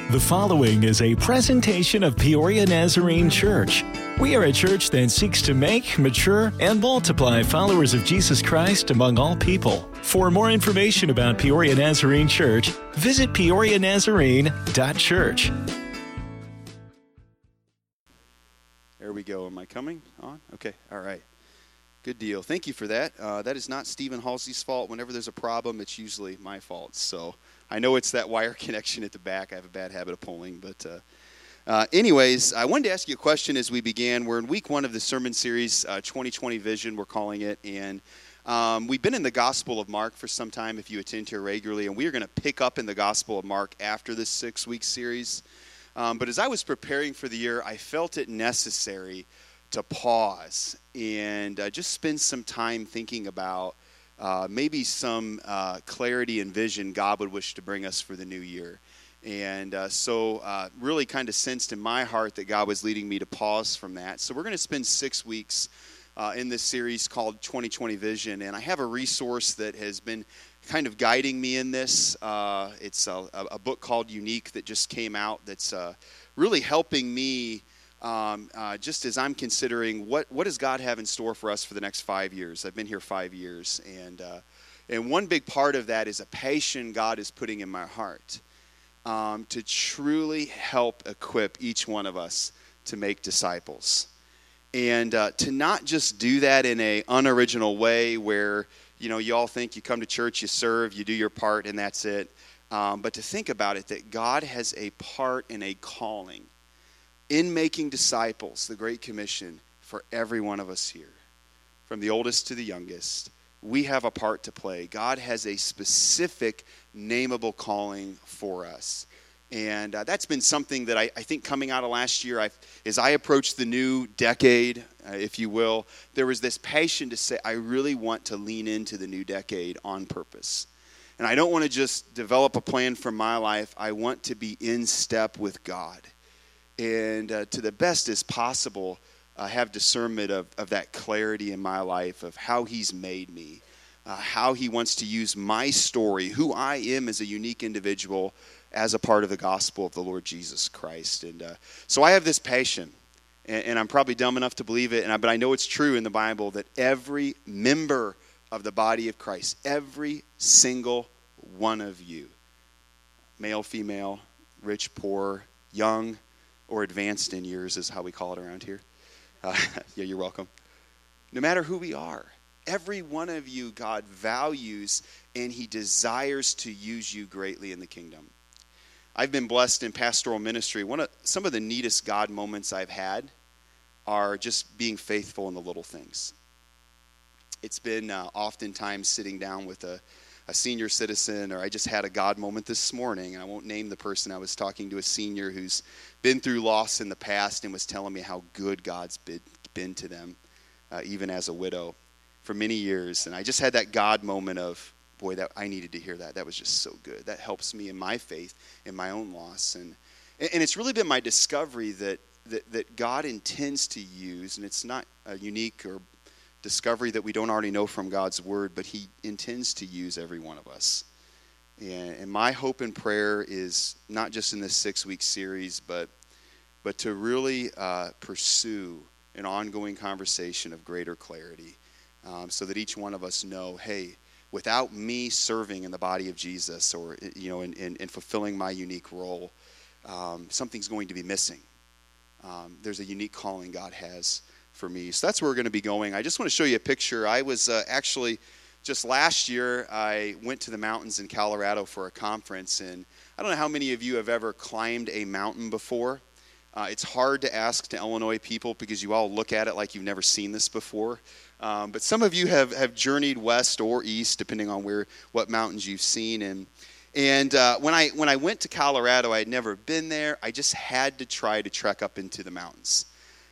The following is a presentation of Peoria Nazarene Church. We are a church that seeks to make, mature, and multiply followers of Jesus Christ among all people. For more information about Peoria Nazarene Church, visit peorianazarene.church. There we go. Am I coming on? Okay. All right. Good deal. Thank you for that. That is not Stephen Halsey's fault. Whenever there's a problem, it's usually my fault. So I know it's that wire connection at the back. I have a bad habit of pulling. But anyways, I wanted to ask you a question as we began. We're in week one of the sermon series, 2020 Vision, we're calling it. And we've been in the Gospel of Mark for some time, if you attend here regularly. And we are going to pick up in the Gospel of Mark after this 6-week series. But as I was preparing for the year, I felt it necessary to pause and just spend some time thinking about maybe some clarity and vision God would wish to bring us for the new year. And so really kind of sensed in my heart that God was leading me to pause from that. So we're going to spend 6 weeks in this series called 2020 Vision. And I have a resource that has been kind of guiding me in this. It's a book called Unique that just came out that's really helping me just as I'm considering what does God have in store for us for the next 5 years. I've been here 5 years, and one big part of that is a passion God is putting in my heart to truly help equip each one of us to make disciples, and to not just do that in a unoriginal way where you all think you come to church, you serve, you do your part, and that's it. But to think about it, that God has a part and a calling in making disciples, the Great Commission, for every one of us here. From the oldest to the youngest, we have a part to play. God has a specific, nameable calling for us. And that's been something that I think coming out of last year, as I approached the new decade, if you will, there was this passion to say, I really want to lean into the new decade on purpose. And I don't want to just develop a plan for my life. I want to be in step with God. And to the best as possible, have discernment of that clarity in my life, of how He's made me, how He wants to use my story, who I am as a unique individual, as a part of the gospel of the Lord Jesus Christ. And so I have this passion, and I'm probably dumb enough to believe it, but I know it's true in the Bible that every member of the body of Christ, every single one of you, male, female, rich, poor, young, or advanced in years is how we call it around here. Yeah, you're welcome. No matter who we are, every one of you God values, and He desires to use you greatly in the kingdom. I've been blessed in pastoral ministry. Some of the neatest God moments I've had are just being faithful in the little things. It's been oftentimes sitting down with a senior citizen, or I just had a God moment this morning, and I won't name the person. I was talking to a senior who's been through loss in the past and was telling me how good God's been to them, even as a widow, for many years. And I just had that God moment of, boy, that I needed to hear that. That was just so good. That helps me in my faith, in my own loss. And it's really been my discovery that God intends to use, and it's not a unique or discovery that we don't already know from God's word, but He intends to use every one of us. And my hope and prayer is not just in this 6-week series, but to really pursue an ongoing conversation of greater clarity, so that each one of us know, hey, without me serving in the body of Jesus, or in fulfilling my unique role, something's going to be missing. There's a unique calling God has for me. So that's where we're going to be going. I just want to show you a picture. I was actually, just last year, I went to the mountains in Colorado for a conference, and I don't know how many of you have ever climbed a mountain before. It's hard to ask to Illinois people because you all look at it like you've never seen this before. But some of you have journeyed west or east, depending on what mountains you've seen. And when I went to Colorado, I had never been there. I just had to try to trek up into the mountains.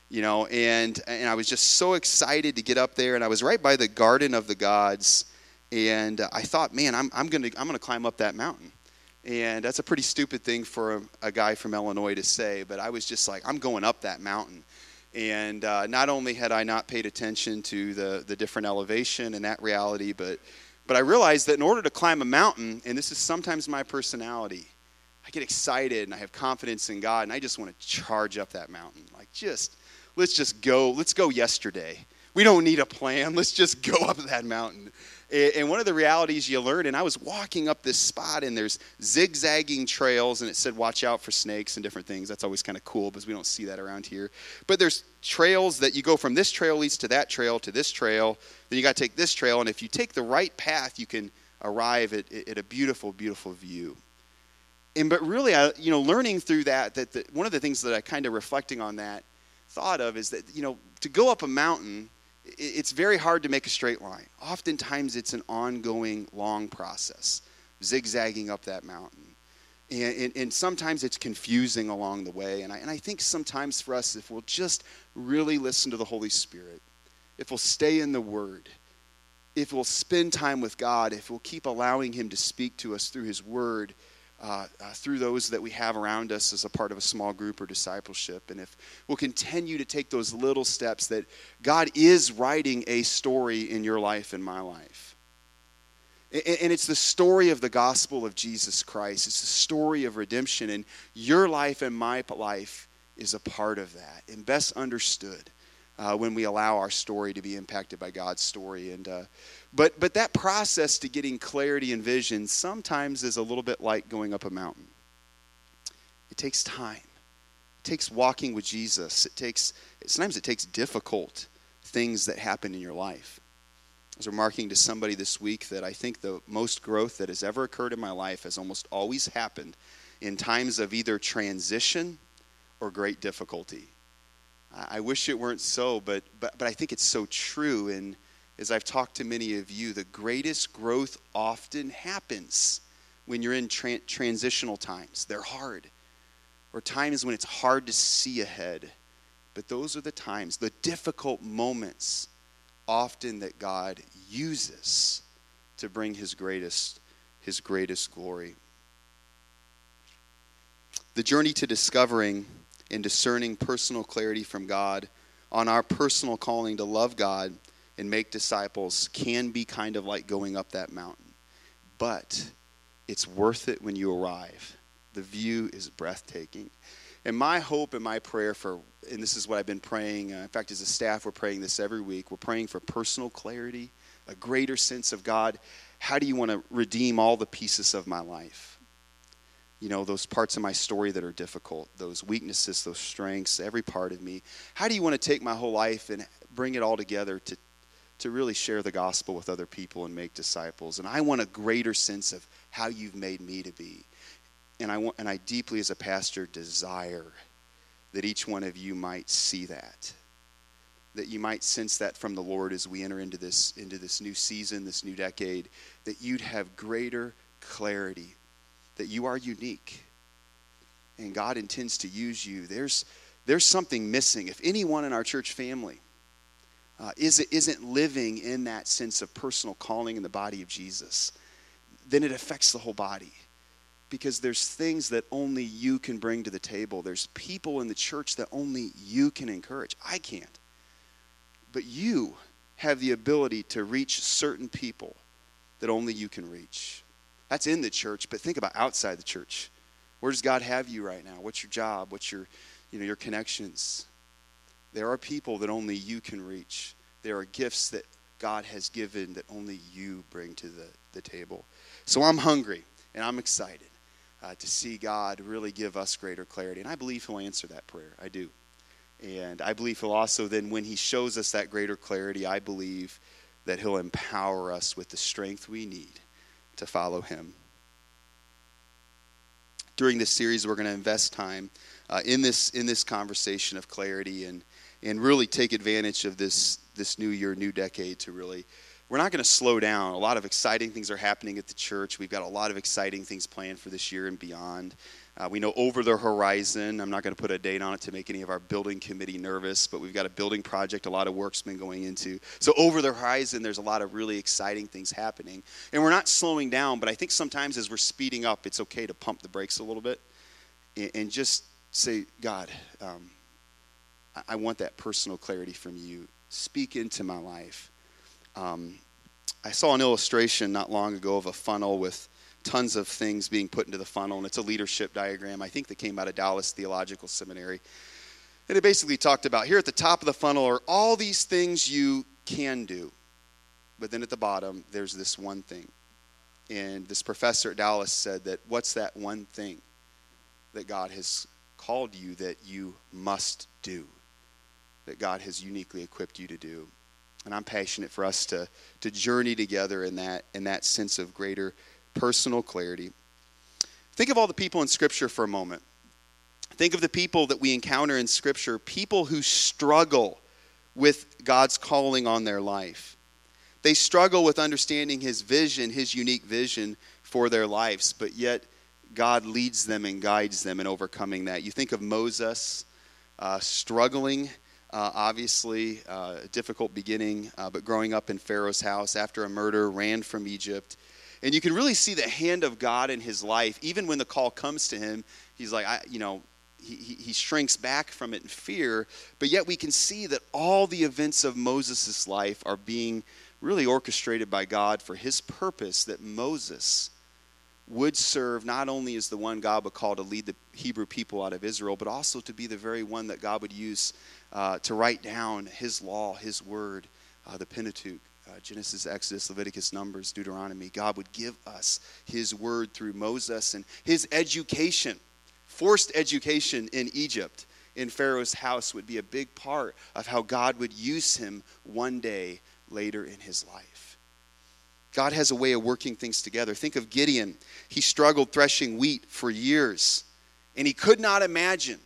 And I was just so excited to get up there, and I was right by the Garden of the Gods, and I thought, man, I'm gonna climb up that mountain. And that's a pretty stupid thing for a guy from Illinois to say, but I was just like, I'm going up that mountain. And not only had I not paid attention to the different elevation and that reality, but I realized that in order to climb a mountain, and this is sometimes my personality, I get excited and I have confidence in God, and I just want to charge up that mountain. Like, let's just go. Let's go yesterday. We don't need a plan. Let's just go up that mountain. And one of the realities you learn, and I was walking up this spot, and there's zigzagging trails, and it said watch out for snakes and different things. That's always kind of cool because we don't see that around here. But there's trails that you go from this trail leads to that trail to this trail. Then you got to take this trail, and if you take the right path, you can arrive at a beautiful, beautiful view. But really, learning through that one of the things that I kind of reflecting on that thought of is that, to go up a mountain, it's very hard to make a straight line. Oftentimes, it's an ongoing, long process, zigzagging up that mountain. And sometimes it's confusing along the way. And I think sometimes for us, if we'll just really listen to the Holy Spirit, if we'll stay in the Word, if we'll spend time with God, if we'll keep allowing Him to speak to us through His Word, through those that we have around us as a part of a small group or discipleship, and if we'll continue to take those little steps, that God is writing a story in your life and my life. And it's the story of the gospel of Jesus Christ. It's the story of redemption, and your life and my life is a part of that, and best understood when we allow our story to be impacted by God's story. And but that process to getting clarity and vision sometimes is a little bit like going up a mountain. It takes time. It takes walking with Jesus. Sometimes it takes difficult things that happen in your life. I was remarking to somebody this week that I think the most growth that has ever occurred in my life has almost always happened in times of either transition or great difficulty. I wish it weren't so, but I think it's so true. And as I've talked to many of you, the greatest growth often happens when you're in transitional times. They're hard, or times when it's hard to see ahead. But those are the times, the difficult moments, often that God uses to bring His greatest glory. The journey to discovering and discerning personal clarity from God on our personal calling to love God and make disciples can be kind of like going up that mountain. But it's worth it when you arrive. The view is breathtaking. And my hope and my prayer and this is what I've been praying, in fact, as a staff, we're praying this every week. We're praying for personal clarity, a greater sense of God. How do you want to redeem all the pieces of my life? Those parts of my story that are difficult, those weaknesses, those strengths, every part of me. How do you want to take my whole life and bring it all together to really share the gospel with other people and make disciples? And I want a greater sense of how you've made me to be. And I deeply, as a pastor, desire that each one of you might see that you might sense that from the Lord as we enter into this new season, this new decade, that you'd have greater clarity, that you are unique, and God intends to use you. There's something missing. If anyone in our church family isn't living in that sense of personal calling in the body of Jesus, then it affects the whole body. Because there's things that only you can bring to the table. There's people in the church that only you can encourage. I can't. But you have the ability to reach certain people that only you can reach. That's in the church, but think about outside the church. Where does God have you right now? What's your job? What's your connections? There are people that only you can reach. There are gifts that God has given that only you bring to the table. So I'm hungry and I'm excited to see God really give us greater clarity. And I believe He'll answer that prayer. I do. And I believe He'll also then, when He shows us that greater clarity, I believe that He'll empower us with the strength we need to follow Him. During this series, we're going to invest time in this conversation of clarity and really take advantage of this new year, new decade to really. We're not going to slow down. A lot of exciting things are happening at the church. We've got a lot of exciting things planned for this year and beyond. We know over the horizon, I'm not going to put a date on it to make any of our building committee nervous, but we've got a building project a lot of work's been going into. So over the horizon, there's a lot of really exciting things happening. And we're not slowing down, but I think sometimes as we're speeding up, it's okay to pump the brakes a little bit and just say, God, I want that personal clarity from you. Speak into my life. I saw an illustration not long ago of a funnel with tons of things being put into the funnel, and it's a leadership diagram, I think, that came out of Dallas Theological Seminary. And it basically talked about, here at the top of the funnel are all these things you can do. But then at the bottom, there's this one thing. And this professor at Dallas said that, what's that one thing that God has called you that you must do, that God has uniquely equipped you to do? And I'm passionate for us to journey together in that sense of greater personal clarity. Think of all the people in Scripture for a moment. Think of the people that we encounter in Scripture, people who struggle with God's calling on their life. They struggle with understanding His vision, His unique vision for their lives, but yet God leads them and guides them in overcoming that. You think of Moses struggling, obviously, a difficult beginning, but growing up in Pharaoh's house after a murder, ran from Egypt. And you can really see the hand of God in his life. Even when the call comes to him, he's like, he shrinks back from it in fear. But yet we can see that all the events of Moses' life are being really orchestrated by God for his purpose, that Moses would serve not only as the one God would call to lead the Hebrew people out of Israel, but also to be the very one that God would use to write down his law, his word, the Pentateuch, Genesis, Exodus, Leviticus, Numbers, Deuteronomy. God would give us his word through Moses, and his education, forced education in Egypt, in Pharaoh's house, would be a big part of how God would use him one day later in his life. God has a way of working things together. Think of Gideon. He struggled threshing wheat for years, and he could not imagine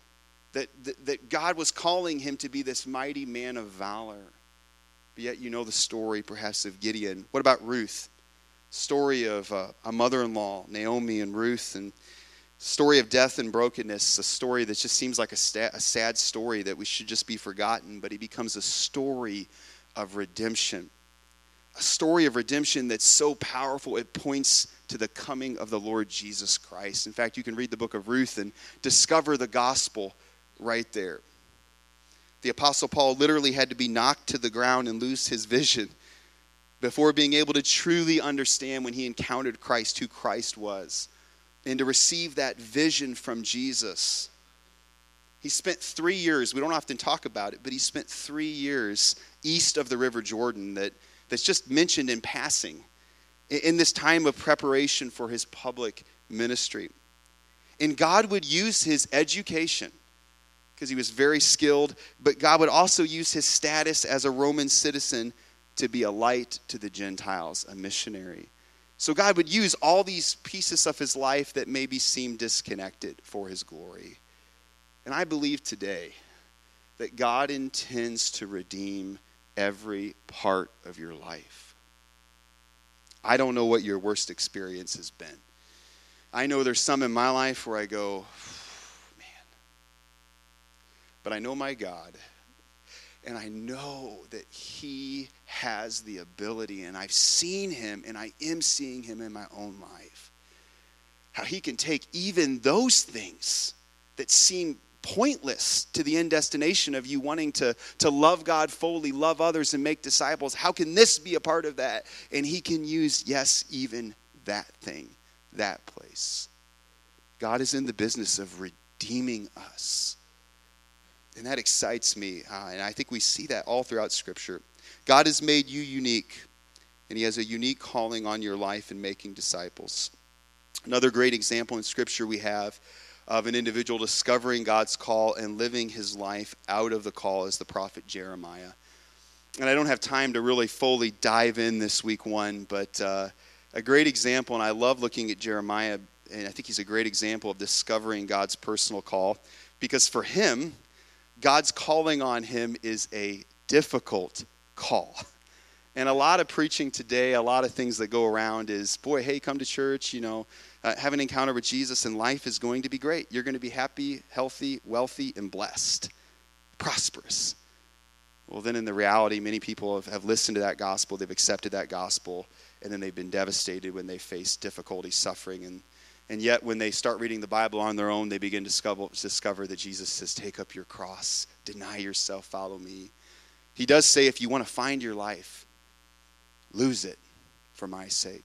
that God was calling him to be this mighty man of valor. But yet you know the story perhaps of Gideon. What about Ruth? Story of a mother-in-law, Naomi and Ruth, and story of death and brokenness, a story that just seems like a sad story that we should just be forgotten, but it becomes a story of redemption. A story of redemption that's so powerful it points to the coming of the Lord Jesus Christ. In fact, you can read the book of Ruth and discover the gospel right there. The Apostle Paul literally had to be knocked to the ground and lose his vision before being able to truly understand, when he encountered Christ, who Christ was, and to receive that vision from Jesus. He spent 3 years, we don't often talk about it, but he spent 3 years east of the River Jordan that's just mentioned in passing in this time of preparation for his public ministry. And God would use his education, because he was very skilled, but God would also use his status as a Roman citizen to be a light to the Gentiles, a missionary. So God would use all these pieces of his life that maybe seem disconnected for his glory. And I believe today that God intends to redeem every part of your life. I don't know what your worst experience has been. I know there's some in my life where I go, man. But I know my God, and I know that he has the ability, and I've seen him, and I am seeing him in my own life. How he can take even those things that seem pointless to the end destination of you wanting to love God fully, love others, and make disciples. How can this be a part of that? And he can use, yes, even that thing, that place. God is in the business of redeeming us. And that excites me. And I think we see that all throughout Scripture. God has made you unique, and he has a unique calling on your life in making disciples. Another great example in Scripture we have of an individual discovering God's call and living his life out of the call is the prophet Jeremiah. And I don't have time to really fully dive in this week one, but a great example, and I love looking at Jeremiah, and I think he's a great example of discovering God's personal call, because for him, God's calling on him is a difficult call. And a lot of preaching today, a lot of things that go around is, boy, hey, come to church, have an encounter with Jesus, and life is going to be great. You're going to be happy, healthy, wealthy, and blessed, prosperous. Well, then in the reality, many people have listened to that gospel, they've accepted that gospel, and then they've been devastated when they face difficulty, suffering, and yet when they start reading the Bible on their own, they begin to discover that Jesus says, take up your cross, deny yourself, follow me. He does say, if you want to find your life, lose it for my sake.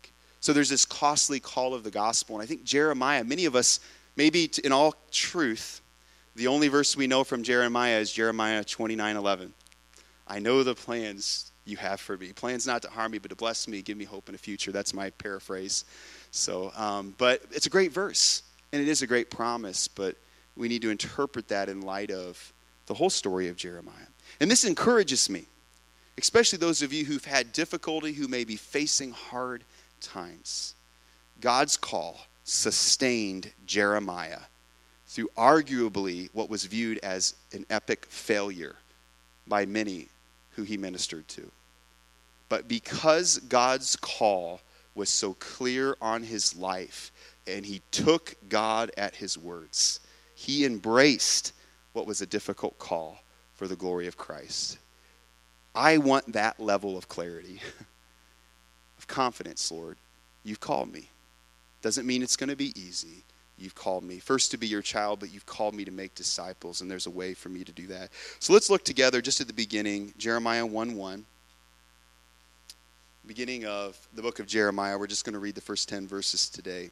So there's this costly call of the gospel. And I think Jeremiah, many of us, maybe in all truth, the only verse we know from Jeremiah is Jeremiah 29:11. I know the plans you have for me. Plans not to harm me, but to bless me, give me hope in the future. That's my paraphrase. So, but it's a great verse, and it is a great promise, but we need to interpret that in light of the whole story of Jeremiah. And this encourages me, especially those of you who've had difficulty, who may be facing hard times. God's call sustained Jeremiah through arguably what was viewed as an epic failure by many who he ministered to. But because God's call was so clear on his life, and he took God at his words, he embraced what was a difficult call for the glory of Christ. I want that level of clarity, of confidence, Lord. You've called me. Doesn't mean it's going to be easy. You've called me first to be your child, but you've called me to make disciples, and there's a way for me to do that. So let's look together just at the beginning, Jeremiah 1:1. Beginning of the book of Jeremiah. We're just going to read the first 10 verses today.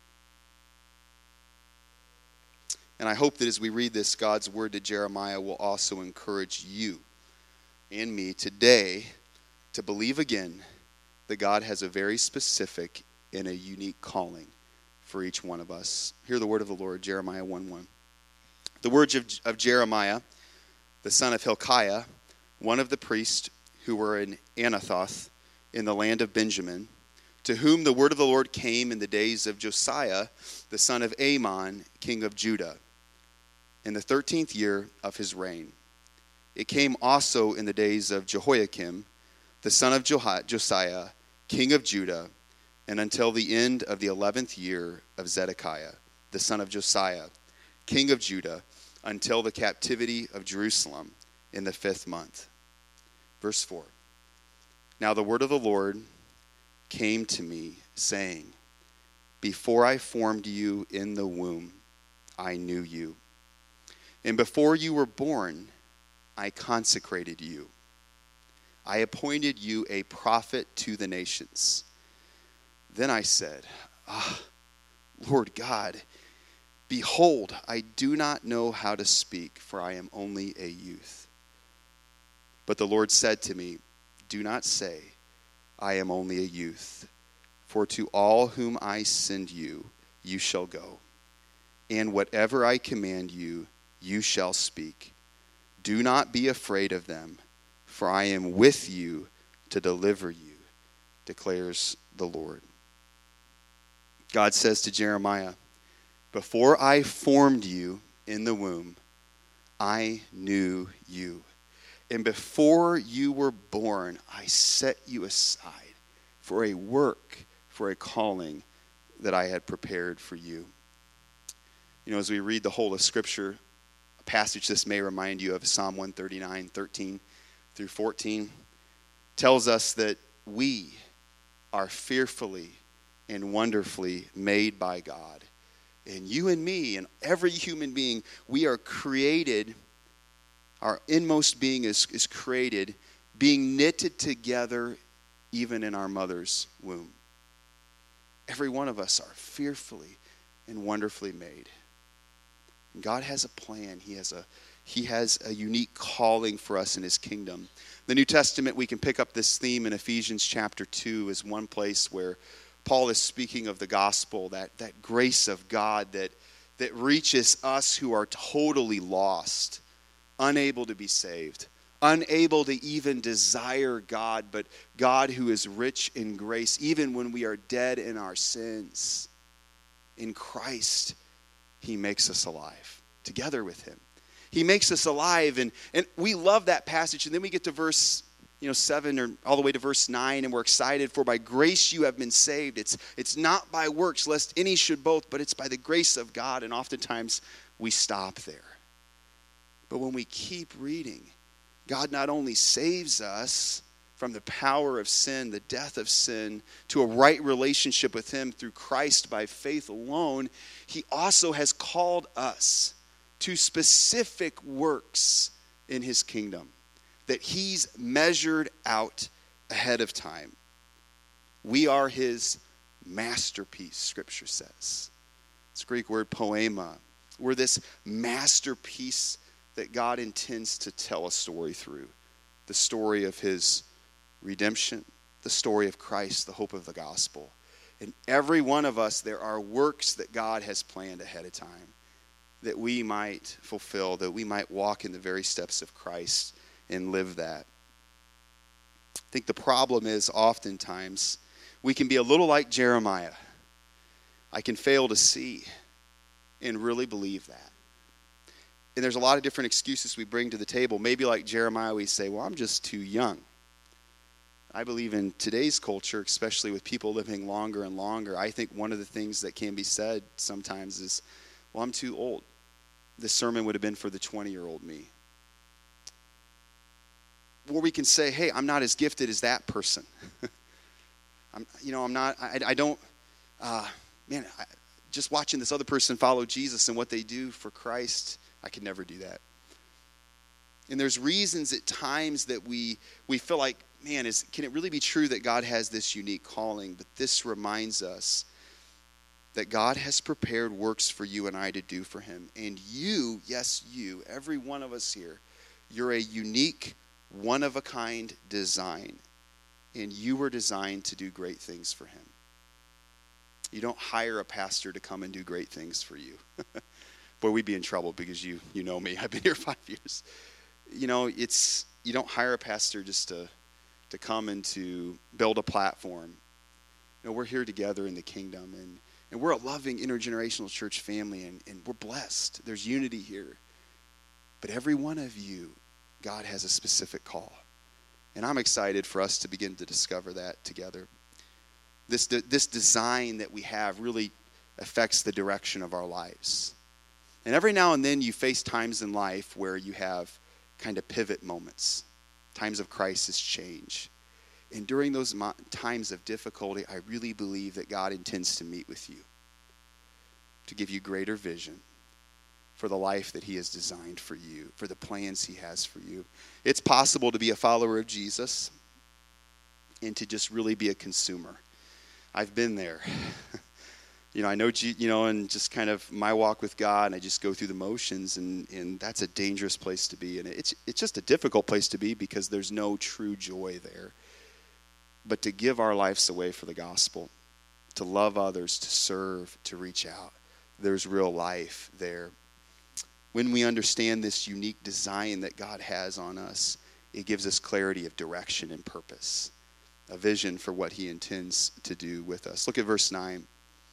And I hope that as we read this, God's word to Jeremiah will also encourage you and me today to believe again that God has a very specific and a unique calling for each one of us. Hear the word of the Lord, Jeremiah 1:1. The words of Jeremiah, the son of Hilkiah, one of the priests who were in Anathoth in the land of Benjamin, to whom the word of the Lord came in the days of Josiah, the son of Amon, king of Judah, in the 13th year of his reign. It came also in the days of Jehoiakim, the son of Josiah, king of Judah, and until the end of the 11th year of Zedekiah, the son of Josiah, king of Judah, until the captivity of Jerusalem in the 5th month. Verse 4. Now the word of the Lord came to me, saying, before I formed you in the womb, I knew you. And before you were born, I consecrated you. I appointed you a prophet to the nations. Then I said, Lord God, behold, I do not know how to speak, for I am only a youth. But the Lord said to me, do not say, I am only a youth, for to all whom I send you, you shall go. And whatever I command you, you shall speak. Do not be afraid of them, for I am with you to deliver you, declares the Lord. God says to Jeremiah, before I formed you in the womb, I knew you. And before you were born, I set you aside for a work, for a calling that I had prepared for you. You know, as we read the whole of Scripture, a passage this may remind you of Psalm 139, 13 through 14, tells us that we are fearfully and wonderfully made by God. And you and me and every human being, we are created, our inmost being is created, being knitted together even in our mother's womb. Every one of us are fearfully and wonderfully made. And God has a plan. He has a unique calling for us in his kingdom. The New Testament, we can pick up this theme in Ephesians chapter 2 as one place where Paul is speaking of the gospel, that grace of God that reaches us who are totally lost, unable to be saved, unable to even desire God, but God who is rich in grace, even when we are dead in our sins. In Christ, he makes us alive together with him. He makes us alive, and we love that passage. And then we get to verse 7 or all the way to verse 9, and we're excited. For by grace you have been saved. It's not by works, lest any should boast, but it's by the grace of God. And oftentimes we stop there. But when we keep reading, God not only saves us from the power of sin, the death of sin, to a right relationship with him through Christ by faith alone, he also has called us to specific works in his kingdom that he's measured out ahead of time. We are his masterpiece, Scripture says. It's the Greek word poema. We're this masterpiece that God intends to tell a story through. The story of his redemption, the story of Christ, the hope of the gospel. In every one of us, there are works that God has planned ahead of time that we might fulfill, that we might walk in the very steps of Christ and live that. I think the problem is oftentimes we can be a little like Jeremiah. I can fail to see and really believe that. And there's a lot of different excuses we bring to the table. Maybe like Jeremiah, we say, well, I'm just too young. I believe in today's culture, especially with people living longer and longer, I think one of the things that can be said sometimes is, well, I'm too old. This sermon would have been for the 20-year-old me. Or we can say, hey, I'm not as gifted as that person. Just watching this other person follow Jesus and what they do for Christ, I could never do that. And there's reasons at times that we feel like, man, can it really be true that God has this unique calling? But this reminds us that God has prepared works for you and I to do for him. And you, yes, you, every one of us here, you're a unique, one-of-a-kind design. And you were designed to do great things for him. You don't hire a pastor to come and do great things for you. Boy, we'd be in trouble because you know me. I've been here 5 years. You don't hire a pastor just to come and to build a platform. No, we're here together in the kingdom, and we're a loving intergenerational church family, and we're blessed. There's unity here. But every one of you, God has a specific call. And I'm excited for us to begin to discover that together. This design that we have really affects the direction of our lives. And every now and then you face times in life where you have kind of pivot moments, times of crisis, change. And during those times of difficulty, I really believe that God intends to meet with you, to give you greater vision for the life that he has designed for you, for the plans he has for you. It's possible to be a follower of Jesus and to just really be a consumer. I've been there. I know, and just kind of my walk with God, and I just go through the motions, and that's a dangerous place to be. And it's just a difficult place to be because there's no true joy there. But to give our lives away for the gospel, to love others, to serve, to reach out, there's real life there. When we understand this unique design that God has on us, it gives us clarity of direction and purpose, a vision for what he intends to do with us. Look at verse 9.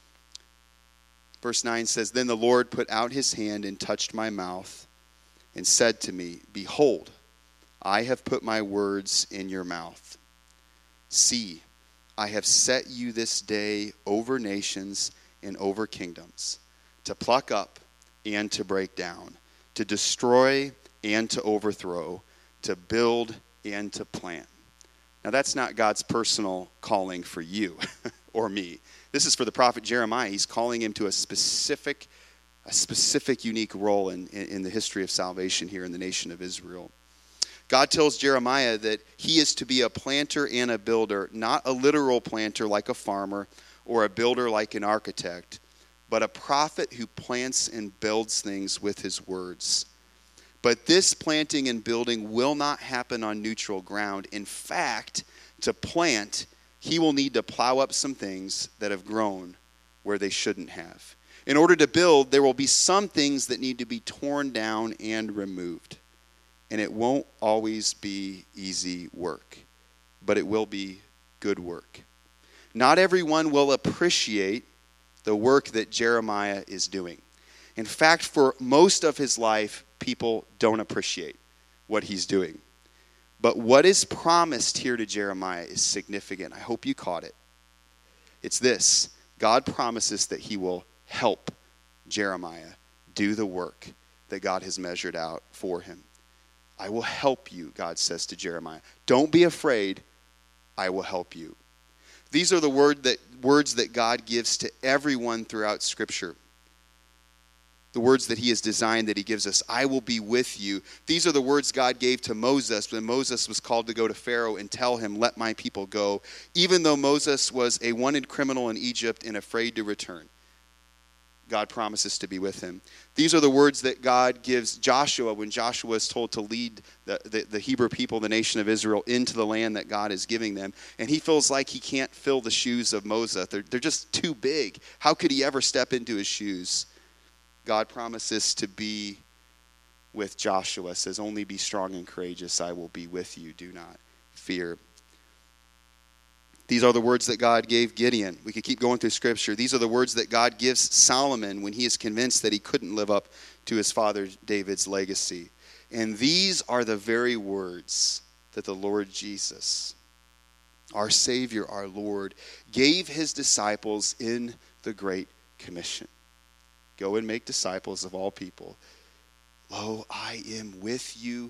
Verse 9 says, "Then the Lord put out his hand and touched my mouth and said to me, 'Behold, I have put my words in your mouth. See, I have set you this day over nations and over kingdoms, to pluck up and to break down, to destroy and to overthrow, to build and to plant.'" Now that's not God's personal calling for you or me. This is for the prophet Jeremiah. He's calling him to a specific unique role in the history of salvation here in the nation of Israel. God tells Jeremiah that he is to be a planter and a builder, not a literal planter like a farmer or a builder like an architect, but a prophet who plants and builds things with his words. But this planting and building will not happen on neutral ground. In fact, to plant, he will need to plow up some things that have grown where they shouldn't have. In order to build, there will be some things that need to be torn down and removed. And it won't always be easy work, but it will be good work. Not everyone will appreciate the work that Jeremiah is doing. In fact, for most of his life, people don't appreciate what he's doing. But what is promised here to Jeremiah is significant. I hope you caught it. It's this: God promises that he will help Jeremiah do the work that God has measured out for him. I will help you, God says to Jeremiah. Don't be afraid. I will help you. These are the words that God gives to everyone throughout Scripture. The words that he has designed that he gives us, I will be with you. These are the words God gave to Moses when Moses was called to go to Pharaoh and tell him, let my people go, even though Moses was a wanted criminal in Egypt and afraid to return. God promises to be with him. These are the words that God gives Joshua when Joshua is told to lead the Hebrew people, the nation of Israel, into the land that God is giving them. And he feels like he can't fill the shoes of Moses. They're just too big. How could he ever step into his shoes? God promises to be with Joshua, says, only be strong and courageous. I will be with you. Do not fear. These are the words that God gave Gideon. We could keep going through Scripture. These are the words that God gives Solomon when he is convinced that he couldn't live up to his father David's legacy. And these are the very words that the Lord Jesus, our Savior, our Lord, gave his disciples in the Great Commission. Go and make disciples of all people. Lo, I am with you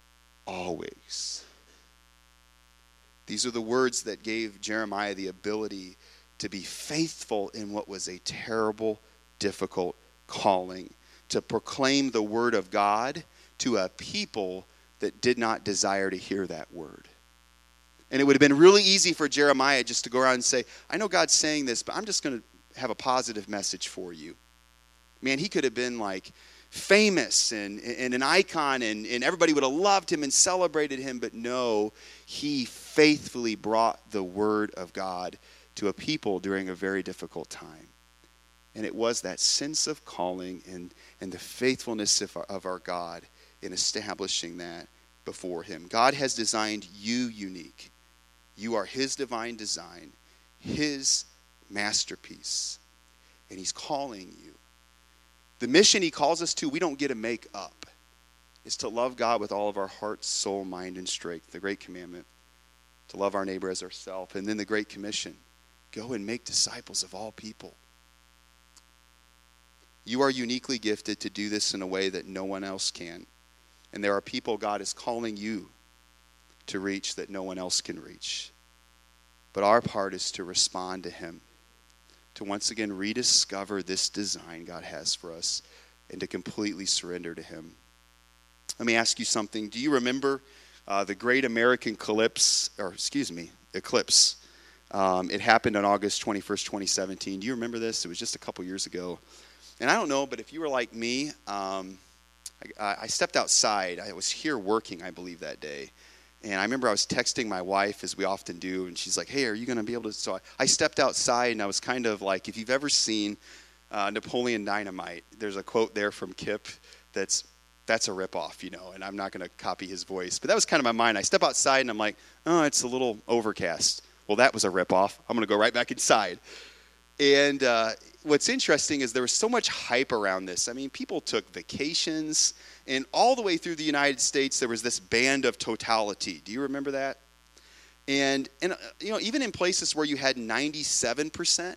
always. These are the words that gave Jeremiah the ability to be faithful in what was a terrible, difficult calling, to proclaim the word of God to a people that did not desire to hear that word. And it would have been really easy for Jeremiah just to go around and say, I know God's saying this, but I'm just going to have a positive message for you. Man, he could have been like famous and an icon, and everybody would have loved him and celebrated him. But no, he faithfully brought the word of God to a people during a very difficult time. And it was that sense of calling and the faithfulness of our God in establishing that before him. God has designed you unique. You are his divine design, his masterpiece. And he's calling you. The mission he calls us to, we don't get to make up. It's to love God with all of our heart, soul, mind, and strength. The great commandment. To love our neighbor as ourselves. And then the great commission. Go and make disciples of all people. You are uniquely gifted to do this in a way that no one else can. And there are people God is calling you to reach that no one else can reach. But our part is to respond to him. To once again rediscover this design God has for us and to completely surrender to him. Let me ask you something. Do you remember the Great American Eclipse? It happened on August 21st, 2017. Do you remember this? It was just a couple years ago. And I don't know, but if you were like me, I stepped outside. I was here working, I believe, that day. And I remember I was texting my wife, as we often do, and she's like, hey, are you going to be able to? So I stepped outside, and I was kind of like, if you've ever seen Napoleon Dynamite, there's a quote there from Kip that's a ripoff, and I'm not going to copy his voice. But that was kind of my mind. I step outside, and I'm like, oh, it's a little overcast. Well, that was a ripoff. I'm going to go right back inside. And what's interesting is there was so much hype around this. I mean, people took vacations, and all the way through the United States, there was this band of totality. Do you remember that? And even in places where you had 97%,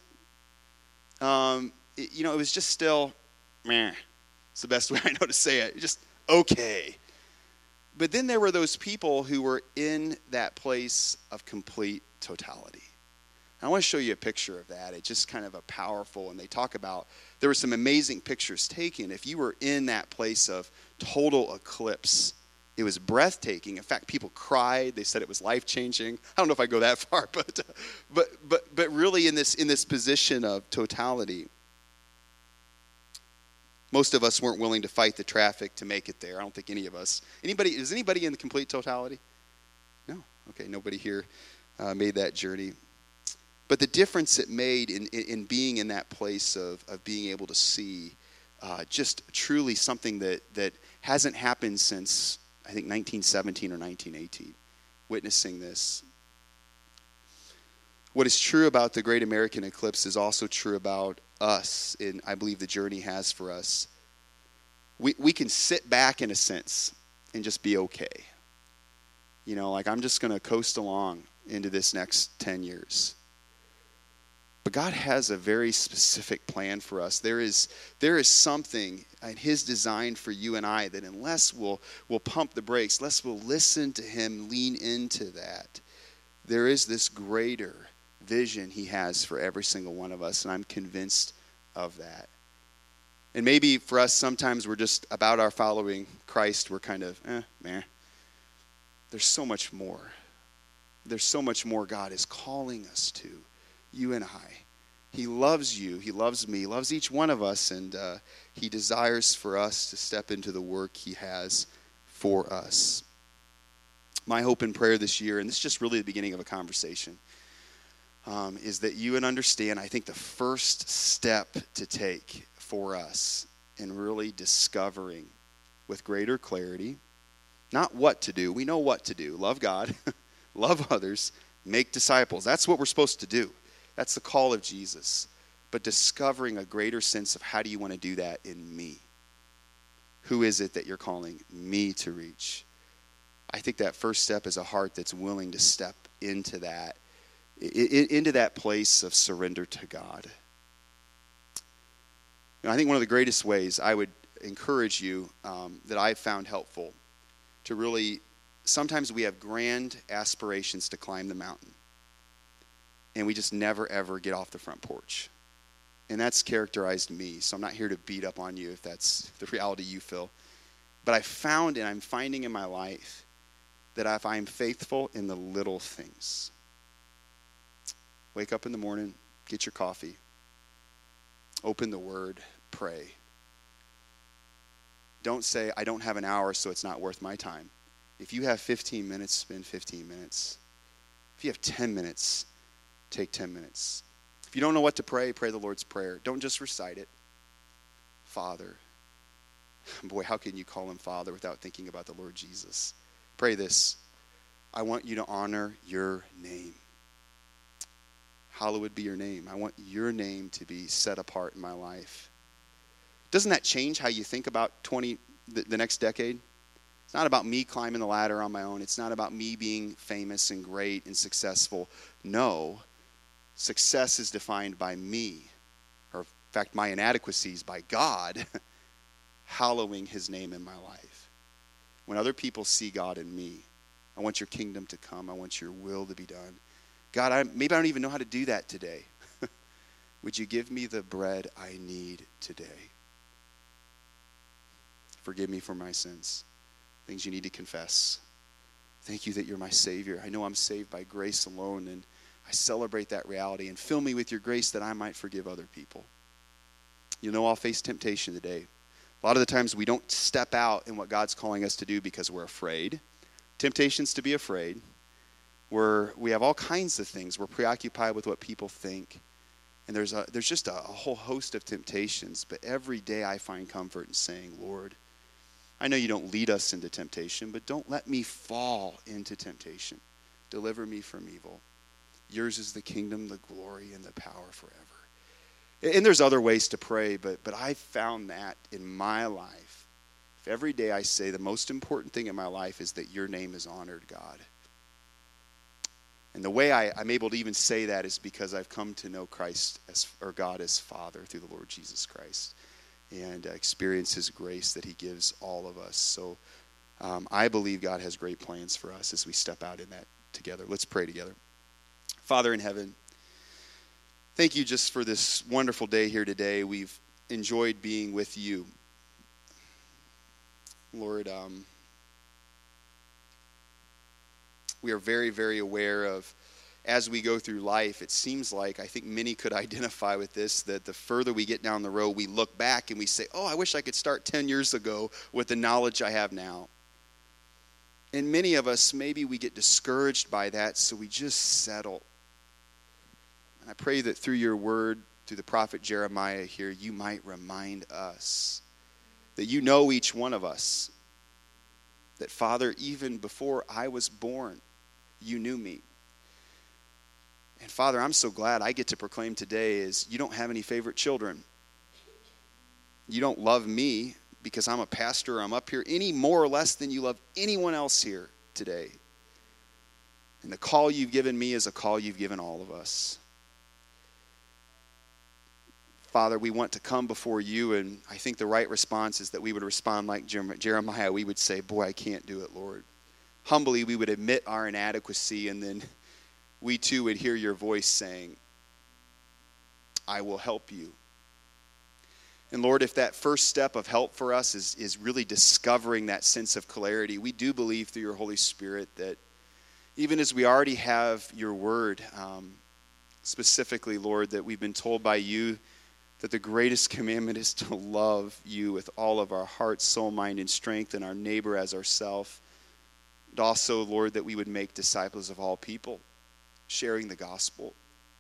it was just still, meh. It's the best way I know to say it. Just okay. But then there were those people who were in that place of complete totality. I want to show you a picture of that. It's just kind of a powerful, and they talk about, there were some amazing pictures taken. If you were in that place of total eclipse, it was breathtaking. In fact, people cried. They said it was life-changing. I don't know if I go that far, but really in this position of totality. Most of us weren't willing to fight the traffic to make it there. I don't think any of us. Is anybody in the complete totality? No. Okay, nobody here made that journey. But the difference it made in being in that place of being able to see just truly something that hasn't happened since, I think, 1917 or 1918, witnessing this. What is true about the Great American Eclipse is also true about us, and I believe the journey has for us. We can sit back in a sense and just be okay. Like I'm just going to coast along into this next 10 years. But God has a very specific plan for us. There is something in his design for you and I that unless we'll pump the brakes, unless we'll listen to him, lean into that, there is this greater vision he has for every single one of us, and I'm convinced of that. And maybe for us, sometimes we're just about our following Christ. We're kind of, man. There's so much more. There's so much more God is calling us to, you and I. He loves you. He loves me. He loves each one of us. And he desires for us to step into the work he has for us. My hope and prayer this year, and this is just really the beginning of a conversation, is that you would understand, I think, the first step to take for us in really discovering with greater clarity, not what to do. We know what to do. Love God, love others, make disciples. That's what we're supposed to do. That's the call of Jesus. But discovering a greater sense of how do you want to do that in me? Who is it that you're calling me to reach? I think that first step is a heart that's willing to step into that place of surrender to God. I think one of the greatest ways I would encourage you that I've found helpful to really, sometimes we have grand aspirations to climb the mountain, and we just never, ever get off the front porch. And that's characterized me, so I'm not here to beat up on you if that's the reality you feel. But I found, and I'm finding in my life, that if I'm faithful in the little things, wake up in the morning, get your coffee, open the Word, pray. Don't say, I don't have an hour, so it's not worth my time. If you have 15 minutes, spend 15 minutes. If you have 10 minutes, take 10 minutes. If you don't know what to pray, pray the Lord's Prayer. Don't just recite it. Father. Boy, how can you call him Father without thinking about the Lord Jesus? Pray this. I want you to honor your name. Hallowed be your name. I want your name to be set apart in my life. Doesn't that change how you think about the next decade? It's not about me climbing the ladder on my own. It's not about me being famous and great and successful. No, success is defined by me, or in fact, my inadequacies by God, hallowing his name in my life. When other people see God in me, I want your kingdom to come. I want your will to be done. God, maybe I don't even know how to do that today. Would you give me the bread I need today? Forgive me for my sins, things you need to confess. Thank you that you're my Savior. I know I'm saved by grace alone, and I celebrate that reality. And fill me with your grace that I might forgive other people. You know I'll face temptation today. A lot of the times we don't step out in what God's calling us to do because we're afraid. Temptation's to be afraid. We have all kinds of things. We're preoccupied with what people think. And there's just a whole host of temptations. But every day I find comfort in saying, Lord, I know you don't lead us into temptation, but don't let me fall into temptation. Deliver me from evil. Yours is the kingdom, the glory, and the power forever. And there's other ways to pray, but I found that in my life. If every day I say the most important thing in my life is that your name is honored, God. And the way I'm able to even say that is because I've come to know Christ or God as Father through the Lord Jesus Christ, and experience his grace that he gives all of us. So I believe God has great plans for us as we step out in that together. Let's pray together. Father in heaven, thank you just for this wonderful day here today. We've enjoyed being with you. Lord, we are very, very aware of, as we go through life, it seems like, I think many could identify with this, that the further we get down the road, we look back and we say, oh, I wish I could start 10 years ago with the knowledge I have now. And many of us, maybe we get discouraged by that, so we just settle. And I pray that through your word, through the prophet Jeremiah here, you might remind us that you know each one of us. That, Father, even before I was born, you knew me. And Father, I'm so glad I get to proclaim today is you don't have any favorite children. You don't love me because I'm a pastor or I'm up here any more or less than you love anyone else here today. And the call you've given me is a call you've given all of us. Father, we want to come before you, and I think the right response is that we would respond like Jeremiah. We would say, boy, I can't do it, Lord. Humbly, we would admit our inadequacy, and then we too would hear your voice saying, I will help you. And Lord, if that first step of help for us is really discovering that sense of clarity, we do believe through your Holy Spirit that even as we already have your word, specifically, Lord, that we've been told by you that the greatest commandment is to love you with all of our heart, soul, mind, and strength, and our neighbor as ourself. And also, Lord, that we would make disciples of all people, sharing the gospel.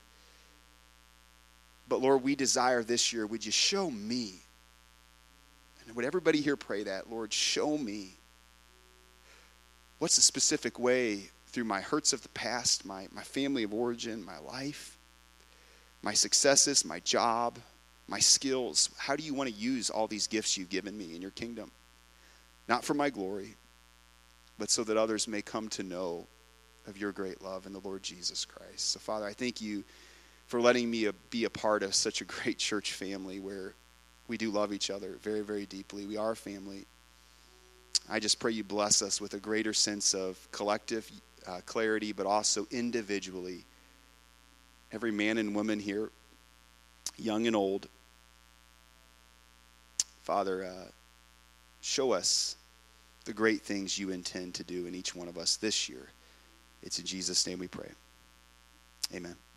But Lord, we desire this year, would you show me? And would everybody here pray that? Lord, show me. What's the specific way through my hurts of the past, my family of origin, my life, my successes, my job, my skills? How do you want to use all these gifts you've given me in your kingdom? Not for my glory, but so that others may come to know of your great love in the Lord Jesus Christ. So Father, I thank you for letting me be a part of such a great church family where we do love each other very, very deeply. We are family. I just pray you bless us with a greater sense of collective clarity, but also individually. Every man and woman here, young and old, Father, show us the great things you intend to do in each one of us this year. It's in Jesus' name we pray. Amen.